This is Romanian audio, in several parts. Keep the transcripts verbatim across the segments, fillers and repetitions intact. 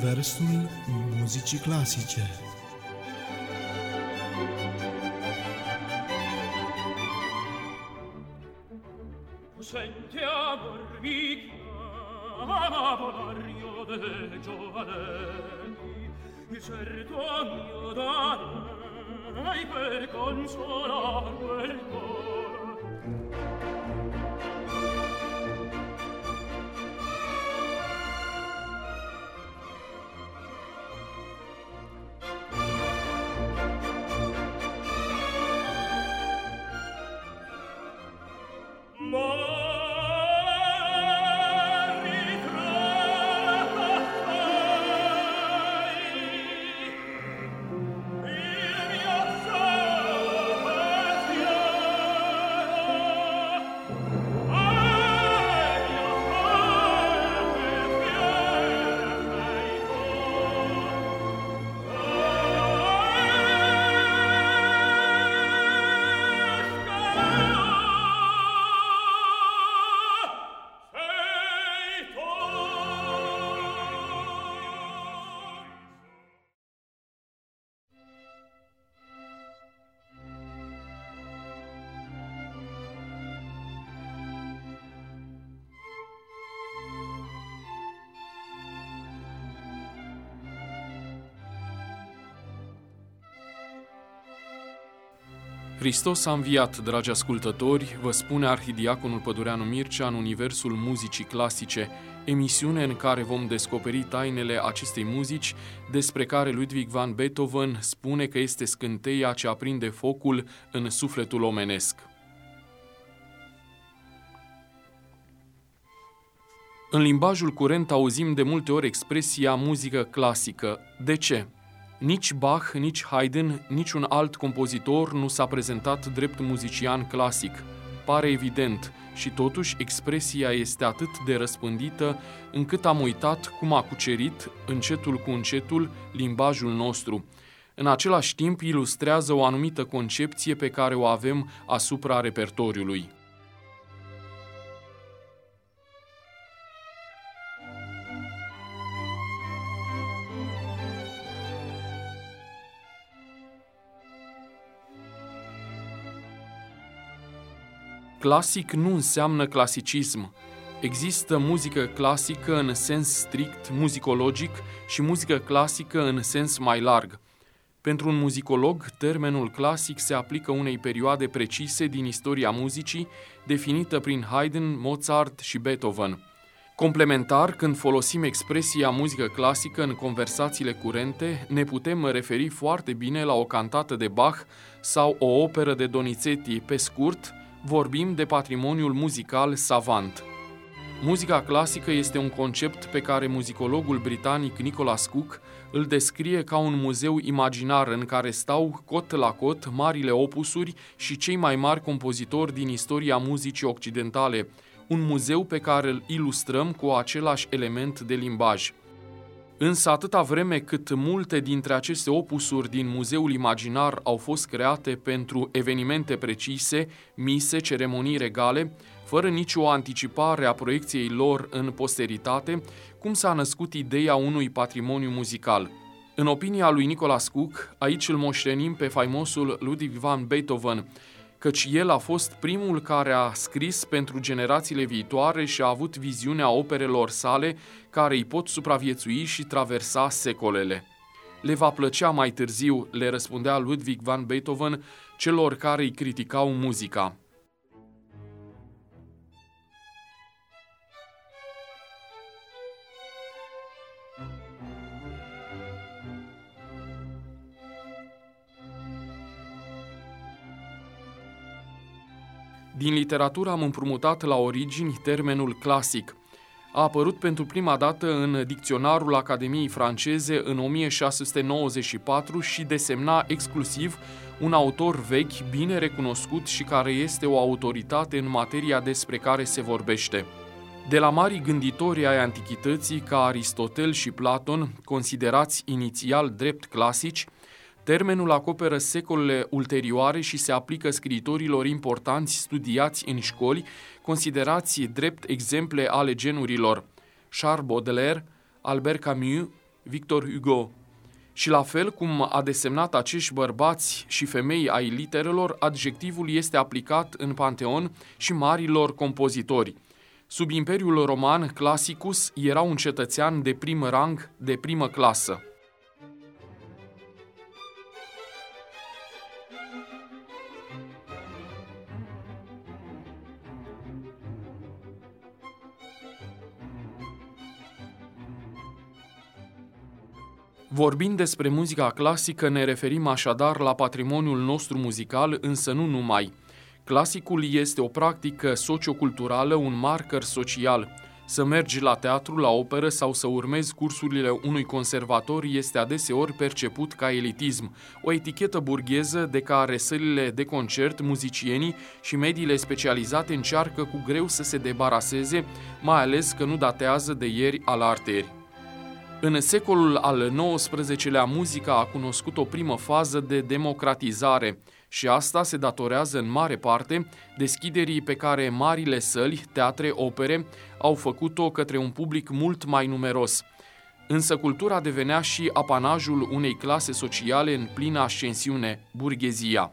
universul muzicii clasice. Sentiamo il chiama Polario de giovanelli, il certo mio darai per consolar quel cor. Hristos a înviat, dragi ascultători, vă spune arhidiaconul Pădureanu Mircea în universul muzicii clasice, emisiune în care vom descoperi tainele acestei muzici, despre care Ludwig van Beethoven spune că este scânteia ce aprinde focul în sufletul omenesc. În limbajul curent auzim de multe ori expresia muzică clasică. De ce? Nici Bach, nici Haydn, nici un alt compozitor nu s-a prezentat drept muzician clasic. Pare evident și totuși expresia este atât de răspândită încât am uitat cum a cucerit, încetul cu încetul, limbajul nostru. În același timp ilustrează o anumită concepție pe care o avem asupra repertoriului. Clasic nu înseamnă clasicism. Există muzică clasică în sens strict muzicologic și muzică clasică în sens mai larg. Pentru un muzicolog, termenul clasic se aplică unei perioade precise din istoria muzicii, definită prin Haydn, Mozart și Beethoven. Complementar, când folosim expresia muzică clasică în conversațiile curente, ne putem referi foarte bine la o cantată de Bach sau o operă de Donizetti. Pe scurt, vorbim de patrimoniul muzical savant. Muzica clasică este un concept pe care muzicologul britanic Nicholas Cook îl descrie ca un muzeu imaginar în care stau cot la cot marile opusuri și cei mai mari compozitori din istoria muzicii occidentale, un muzeu pe care îl ilustrăm cu același element de limbaj. Însă atâta vreme cât multe dintre aceste opusuri din muzeul imaginar au fost create pentru evenimente precise, mise, ceremonii regale, fără nicio anticipare a proiecției lor în posteritate, cum s-a născut ideea unui patrimoniu muzical. În opinia lui Nicholas Cook, aici îl moștenim pe faimosul Ludwig van Beethoven, căci el a fost primul care a scris pentru generațiile viitoare și a avut viziunea operelor sale care îi pot supraviețui și traversa secolele. Le va plăcea mai târziu, le răspundea Ludwig van Beethoven celor care îi criticau muzica. Din literatură am împrumutat la origini termenul clasic. A apărut pentru prima dată în dicționarul Academiei franceze în o mie șase sute nouăzeci și patru și desemna exclusiv un autor vechi, bine recunoscut și care este o autoritate în materia despre care se vorbește. De la marii gânditori ai antichității ca Aristotel și Platon, considerați inițial drept clasici, termenul acoperă secolele ulterioare și se aplică scriitorilor importanți studiați în școli, considerați drept exemple ale genurilor Charles Baudelaire, Albert Camus, Victor Hugo. Și la fel cum a desemnat acești bărbați și femei ai literelor, adjectivul este aplicat în panteon și marilor compozitori. Sub Imperiul Roman, classicus era un cetățean de prim rang, de primă clasă. Vorbind despre muzica clasică, ne referim așadar la patrimoniul nostru muzical, însă nu numai. Clasicul este o practică socioculturală, un marker social. Să mergi la teatru, la operă sau să urmezi cursurile unui conservator este adeseori perceput ca elitism, o etichetă burgheză de care sălile de concert, muzicienii și mediile specializate încearcă cu greu să se debaraseze, mai ales că nu datează de ieri alarteri. În secolul al nouăsprezecelea, muzica a cunoscut o primă fază de democratizare și asta se datorează în mare parte deschiderii pe care marile săli, teatre, opere au făcut-o către un public mult mai numeros. Însă cultura devenea și apanajul unei clase sociale în plină ascensiune, burghezia.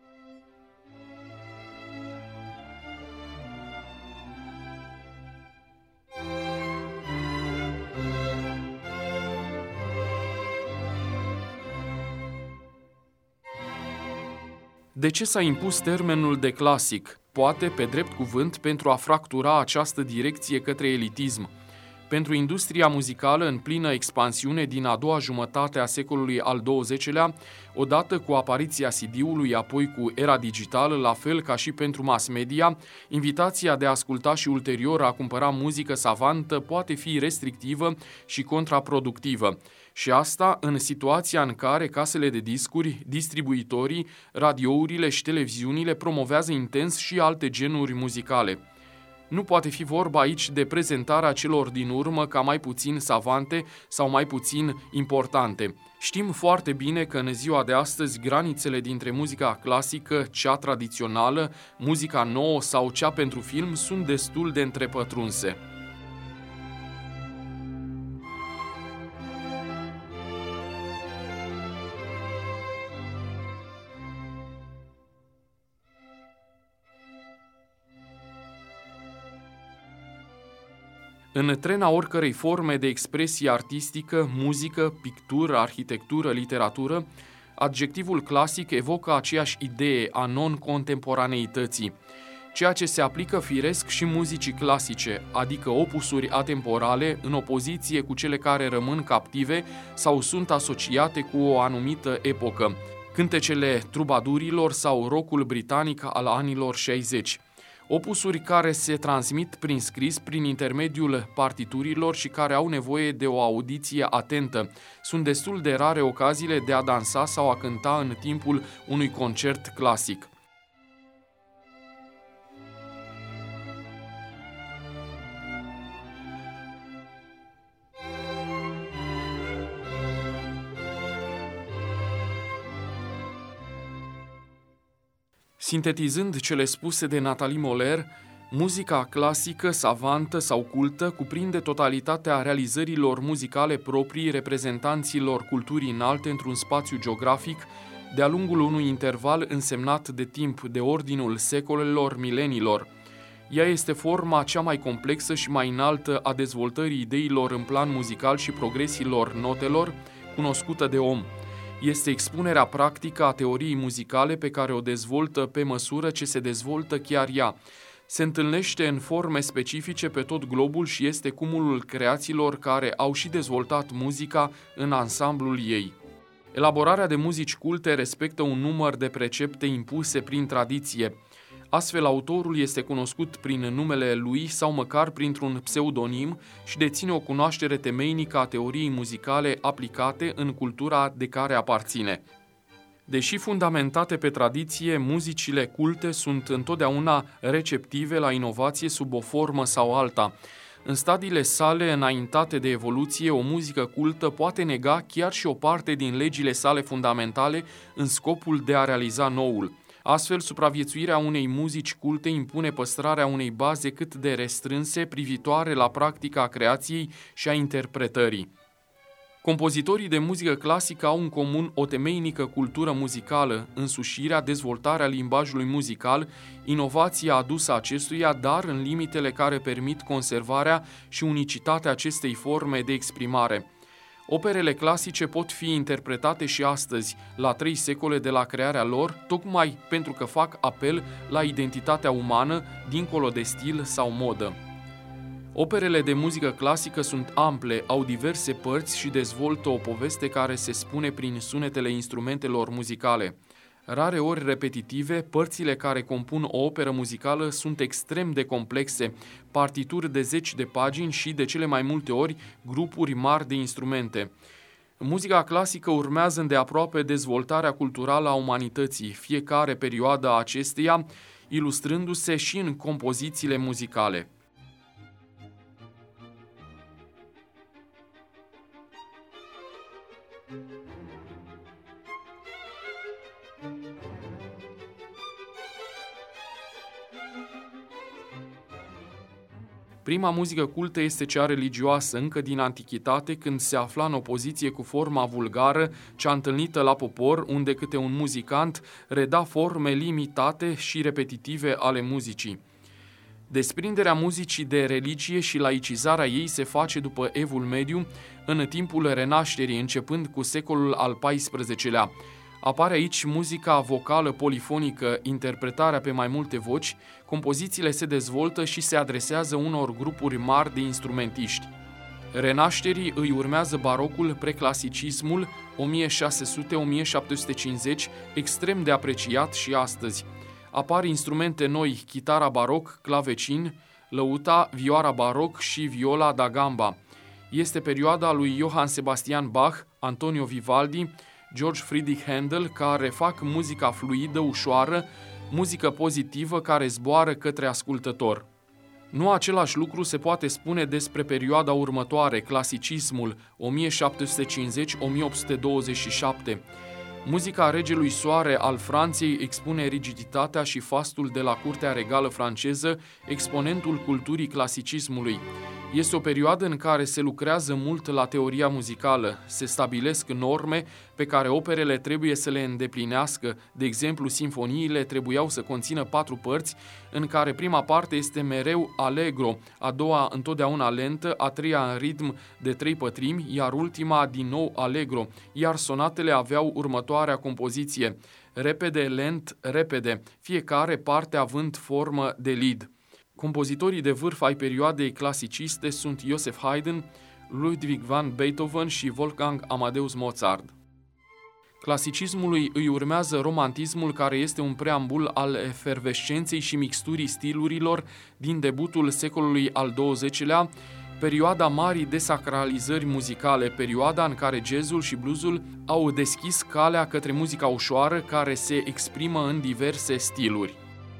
De ce s-a impus termenul de clasic? Poate, pe drept cuvânt, pentru a fractura această direcție către elitism. Pentru industria muzicală în plină expansiune din a doua jumătate a secolului al douăzecelea, odată cu apariția C D-ului, apoi cu era digitală, la fel ca și pentru mass media, invitația de a asculta și ulterior a cumpăra muzică savantă poate fi restrictivă și contraproductivă. Și asta în situația în care casele de discuri, distribuitorii, radiourile și televiziunile promovează intens și alte genuri muzicale. Nu poate fi vorba aici de prezentarea celor din urmă ca mai puțin savante sau mai puțin importante. Știm foarte bine că în ziua de astăzi granițele dintre muzica clasică, cea tradițională, muzica nouă sau cea pentru film sunt destul de întrepătrunse. În trena oricărei forme de expresie artistică, muzică, pictură, arhitectură, literatură, adjectivul clasic evocă aceeași idee a non-contemporaneității, ceea ce se aplică firesc și muzicii clasice, adică opusuri atemporale în opoziție cu cele care rămân captive sau sunt asociate cu o anumită epocă, cântecele trubadurilor sau rockul britanic al anilor șaizeci. Opusuri care se transmit prin scris, prin intermediul partiturilor și care au nevoie de o audiție atentă. Sunt destul de rare ocaziile de a dansa sau a cânta în timpul unui concert clasic. Sintetizând cele spuse de Nathalie Moller, muzica clasică, savantă sau cultă cuprinde totalitatea realizărilor muzicale proprii reprezentanților culturii înalte într-un spațiu geografic de-a lungul unui interval însemnat de timp de ordinul secolelor, milenilor. Ea este forma cea mai complexă și mai înaltă a dezvoltării ideilor în plan muzical și progresiilor notelor, cunoscută de om. Este expunerea practică a teoriei muzicale pe care o dezvoltă pe măsură ce se dezvoltă chiar ea. Se întâlnește în forme specifice pe tot globul și este cumulul creațiilor care au și dezvoltat muzica în ansamblul ei. Elaborarea de muzici culte respectă un număr de precepte impuse prin tradiție. Astfel, autorul este cunoscut prin numele lui sau măcar printr-un pseudonim și deține o cunoaștere temeinică a teoriei muzicale aplicate în cultura de care aparține. Deși fundamentate pe tradiție, muzicile culte sunt întotdeauna receptive la inovație sub o formă sau alta. În stadiile sale înaintate de evoluție, o muzică cultă poate nega chiar și o parte din legile sale fundamentale în scopul de a realiza noul. Astfel, supraviețuirea unei muzici culte impune păstrarea unei baze cât de restrânse privitoare la practica creației și a interpretării. Compozitorii de muzică clasică au în comun o temeinică cultură muzicală, însușirea, dezvoltarea limbajului muzical, inovația adusă acestuia, dar în limitele care permit conservarea și unicitatea acestei forme de exprimare. Operele clasice pot fi interpretate și astăzi, la trei secole de la crearea lor, tocmai pentru că fac apel la identitatea umană, dincolo de stil sau modă. Operele de muzică clasică sunt ample, au diverse părți și dezvoltă o poveste care se spune prin sunetele instrumentelor muzicale. Rare ori repetitive, părțile care compun o operă muzicală sunt extrem de complexe, partituri de zeci de pagini și, de cele mai multe ori, grupuri mari de instrumente. Muzica clasică urmează îndeaproape dezvoltarea culturală a umanității, fiecare perioadă a acesteia ilustrându-se și în compozițiile muzicale. Prima muzică cultă este cea religioasă, încă din antichitate, când se afla în opoziție cu forma vulgară, cea întâlnită la popor, unde câte un muzicant reda forme limitate și repetitive ale muzicii. Desprinderea muzicii de religie și laicizarea ei se face după Evul Mediu, în timpul Renașterii, începând cu secolul al paisprezecelea. Apare aici muzica vocală polifonică, interpretarea pe mai multe voci, compozițiile se dezvoltă și se adresează unor grupuri mari de instrumentiști. Renașterii îi urmează barocul, preclasicismul, o mie șase sute - o mie șapte sute cincizeci, extrem de apreciat și astăzi. Apar instrumente noi, chitara baroc, clavecin, lăuta, vioara baroc și viola da gamba. Este perioada lui Johann Sebastian Bach, Antonio Vivaldi, George Friedrich Handel, care fac muzica fluidă, ușoară, muzică pozitivă care zboară către ascultător. Nu același lucru se poate spune despre perioada următoare, clasicismul, o mie șapte sute cincizeci - o mie opt sute douăzeci și șapte. Muzica regelui Soare al Franței expune rigiditatea și fastul de la curtea regală franceză, exponentul culturii clasicismului. Este o perioadă în care se lucrează mult la teoria muzicală, se stabilesc norme pe care operele trebuie să le îndeplinească, de exemplu, sinfoniile trebuiau să conțină patru părți, în care prima parte este mereu allegro, a doua întotdeauna lentă, a treia în ritm de trei pătrimi, iar ultima din nou allegro, iar sonatele aveau următoarea compoziție: repede, lent, repede, fiecare parte având formă de lead. Compozitorii de vârf ai perioadei clasiciste sunt Joseph Haydn, Ludwig van Beethoven și Wolfgang Amadeus Mozart. Clasicismului îi urmează romantismul, care este un preambul al efervescenței și mixturii stilurilor din debutul secolului al douăzecelea, perioada marii desacralizări muzicale, perioada în care jazzul și bluesul au deschis calea către muzica ușoară care se exprimă în diverse stiluri.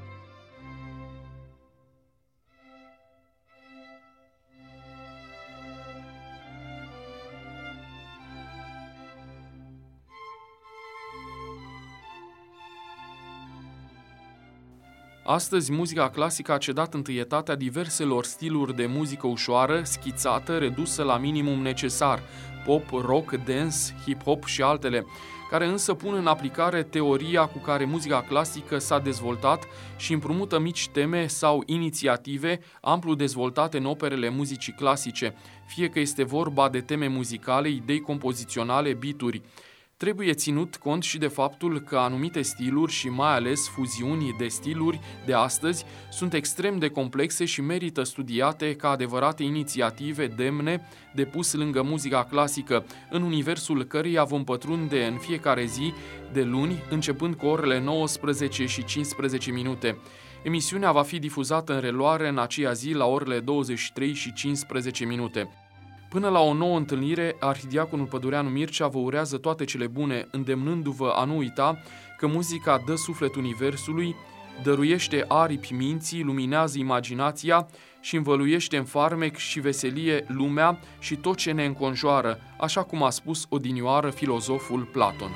Astăzi, muzica clasică a cedat întâietatea diverselor stiluri de muzică ușoară, schițată, redusă la minimum necesar, pop, rock, dance, hip-hop și altele, care însă pun în aplicare teoria cu care muzica clasică s-a dezvoltat și împrumută mici teme sau inițiative amplu dezvoltate în operele muzicii clasice, fie că este vorba de teme muzicale, idei compoziționale, beaturi. Trebuie ținut cont și de faptul că anumite stiluri și mai ales fuziuni de stiluri de astăzi sunt extrem de complexe și merită studiate ca adevărate inițiative demne de pus lângă muzica clasică, în universul căreia vom pătrunde în fiecare zi de luni, începând cu orele nouăsprezece și cincisprezece minute. Emisiunea va fi difuzată în reluare în aceea zi la orele douăzeci și trei și cincisprezece minute. Până la o nouă întâlnire, arhidiaconul Pădureanu Mircea vă urează toate cele bune, îndemnându-vă a nu uita că muzica dă suflet universului, dăruiește aripi minții, luminează imaginația și învăluiește în farmec și veselie lumea și tot ce ne înconjoară, așa cum a spus odinioară filozoful Platon.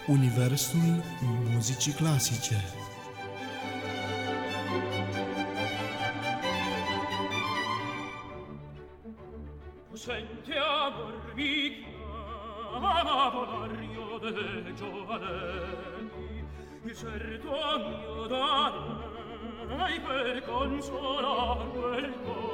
Universul muzicii clasice. Senti amor mio, amavorio de giovani, il certo mio darai per consolar quel cuore.